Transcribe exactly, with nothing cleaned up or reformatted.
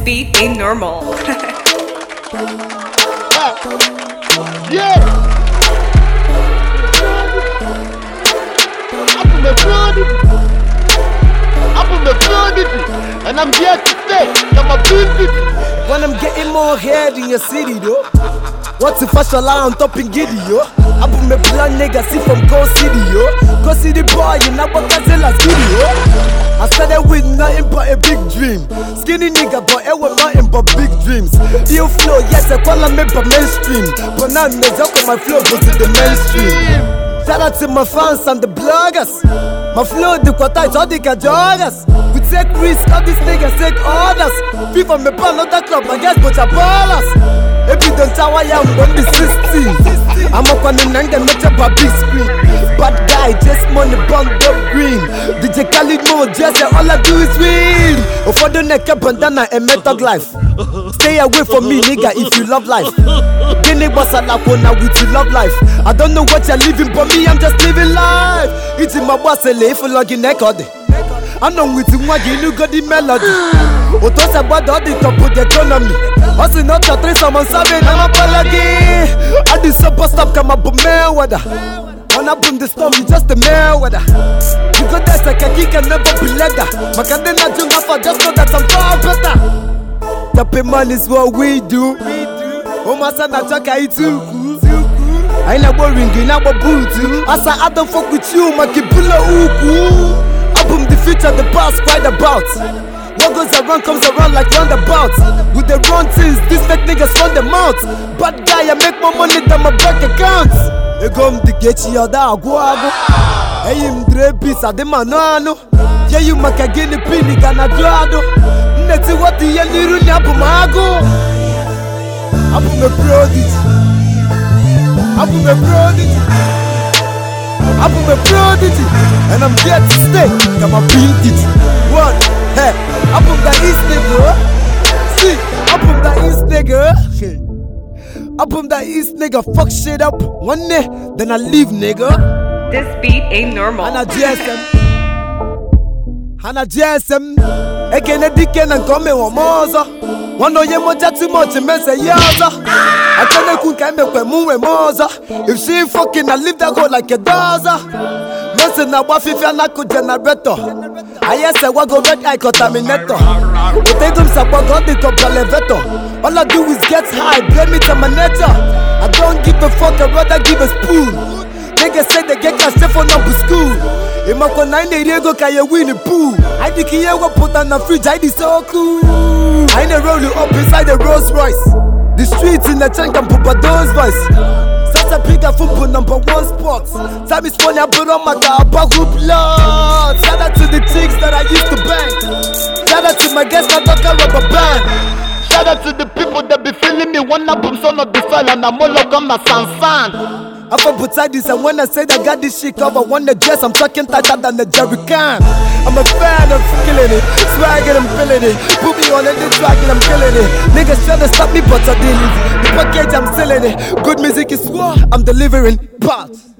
beat ain't normal. Yeah! I'm from the community. I'm from the community. And I'm here to stay. I'm a community. When I'm getting more head in your city, though. What's the first alarm on top in Giddy, yo? I put my blood nigga see from Go City, yo. Go City boy, you know what Godzilla's good, yo. I started with nothing but a big dream. Skinny nigga, but it was nothing but big dreams. You flow, yes, I call me but mainstream. But now me joke on my flow goes to the mainstream. Shout out to my fans and the bloggers. My flow, the quarter, it's all the joggers. We take risks, all these niggas take orders. People me pan out the club, my guys but your ballers. If you don't tell why I'm on the sixteen, I'm up on the nine, they make up a big screen. Bad guy, just money, bummed up green. D J Khalid mode, just all I do is win. For the neck, bandana, and method life. Stay away from me, nigga, if you love life. Kenny boss a la now with you love life. I don't know what you're living, but me, I'm just living life. It's in my boss, a lay for logging neck all day. I'm not with you, you got the melody. Autos about all the top of the economy. Also not a trace, I'm saving, I'm a palagi. I do super stop, come up with Mayweather. When I boom the storm, you just the Mayweather. You got that, like a kick can never be leather. My candy not doing for just know that I'm far better. Tapping man is what we do. Oh, my son, I talk, I too. I ain't not worrying, you know what boot. As I don't fuck with you, my kibula uku. Album the future, the past, quite about. What goes around comes around like roundabout. With the wrong things, these fake niggas run them out. Bad guy, I make more money than my bank accounts. You come to get you out of Guago. Hey, him three piece of the manano. Yeah, you make a guinea pig and a glado. Let's see what the yellow run up mago. I'm a prodigy. I'm a prodigy. I'm a prodigy. And I'm here to stay. I'm a beat it. One. Hey, I'm from the East nigga. See, I'm from the East nigga. I'm from the East nigga. Fuck shit up one day, then I leave nigga. This beat ain't normal. And I G S M. And I G S M. Ekene diken and come on moza. One no ye moja too much and mess a yaza. I can't cook and make move moza. If she fucking I leave that go like a doza. Listen, I want if you're not good generator. I yes, I want go red eye contaminator. But they don't support God, they top elevator. All I do is get high, blame it on my nature. I don't give a fuck, I'd rather give a spoon. Niggas say they get cash for number school. In my nine they go kaya win a pool. I think he ever put on the fridge, I did so cool. I ain't roll you up inside the Rolls Royce. The streets in the tank and put those voice. Sasa piga football number one spot. Time is funny, I put on my car, bagu blood. Shout out to the chicks that I used to bang. Shout out to my guests, my doctor rubber band. Shout out to the people that be feeling me. One up, son of the fell and I'm all on my sansan. I'm from beside this, and when I say that I got this shit cover, one the dress, I'm talking tighter than the Jerry Can. I'm a fan, I'm killing it, swagging, I'm feeling it. Put me on the track and I'm killing it. Niggas trying to stop me, but I didn't. The package, I'm selling it. Good music is what I'm delivering. But